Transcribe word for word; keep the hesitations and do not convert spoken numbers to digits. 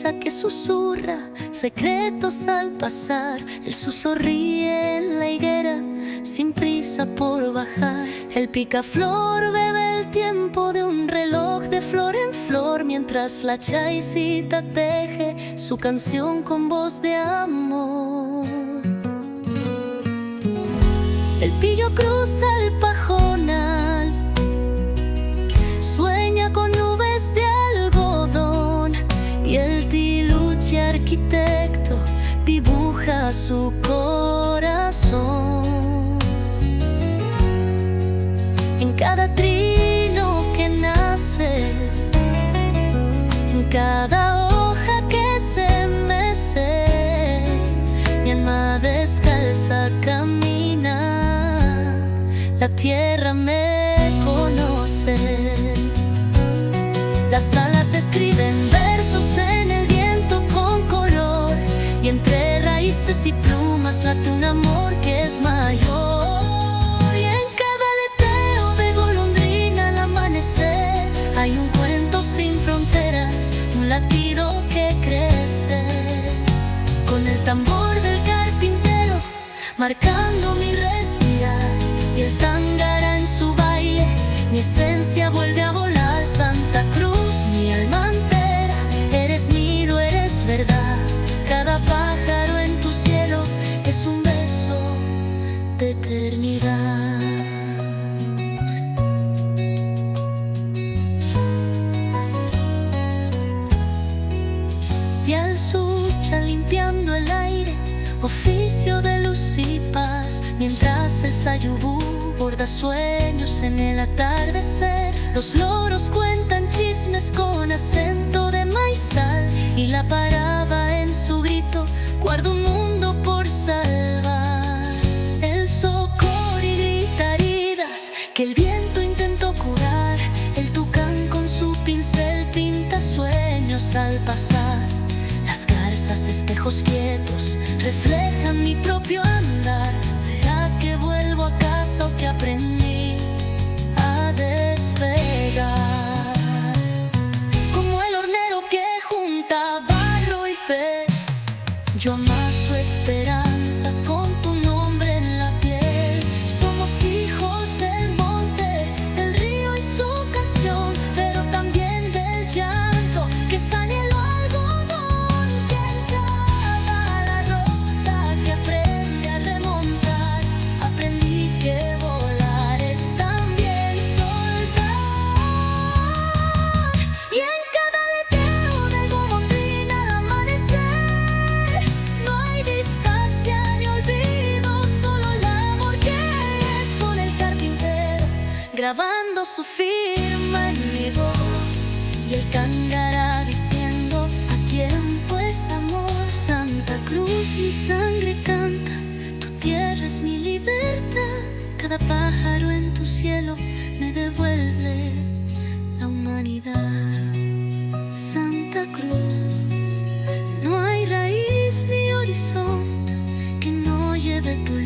brisa que susurra secretos al pasar. El suso ríe en la higuera sin prisa por bajar. El picaflor bebe el tiempo de un reloj de flor en flor, mientras la chaicita teje su canción con voz de amor. El pillo cruza el pajonal, sueña con nubes de algodón, y el tiluche arquitecto dibuja su corazón. En cada trino que nace, en cada hoja que se mece, mi alma descalza camina, la tierra me conoce. Las alas escriben versos en el viento con color, y entre raíces y plumas late un amor que es mayor. Y en cada aleteo de golondrina al amanecer hay un cuento sin fronteras, un latido que crece. Con el tambor del carpintero marcando mi respirar, y el tángara en su baile, mi esencia vuelve a volar. Santa Cruz, mi alma entera, eres nido, eres verdad. Cada pájaro en tu cielo es un beso de eternidad. Y al sucha limpiando el aire, oficio de luz y paz, mientras el sayubú borda sueños en el atardecer. Los loros cuentan chismes con acento de maizal, y la paraba en su grito guarda un mundo por salvar. El socori grita heridas que el viento intentó curar, el tucán con su pincel pinta sueños al pasar. Las garzas, espejos quietos, reflejan mi propio andar. ¿Será que vuelvo a casa o que aprendí a despegar? Como el hornero que junta barro y fe, yo amaso esperanzas con tu nombre en la piel. Somos hijos del monte, del río y su canción, pero también del llanto que sana el algodón. Que en cada la rota que aprende a remontar, aprendí que volar es también soltar. Y en cada aleteo de golondrina al amanecer no hay distancia ni olvido, solo el amor que es con el carpintero, grabando su firma en mi voz. Y el cángara diciendo a tiempo es amor. Santa Cruz, mi sangre canta, tu tierra es mi libertad. Cada pájaro en tu cielo me devuelve la humanidad. Santa Cruz, no hay raíz ni horizonte que no lleve tu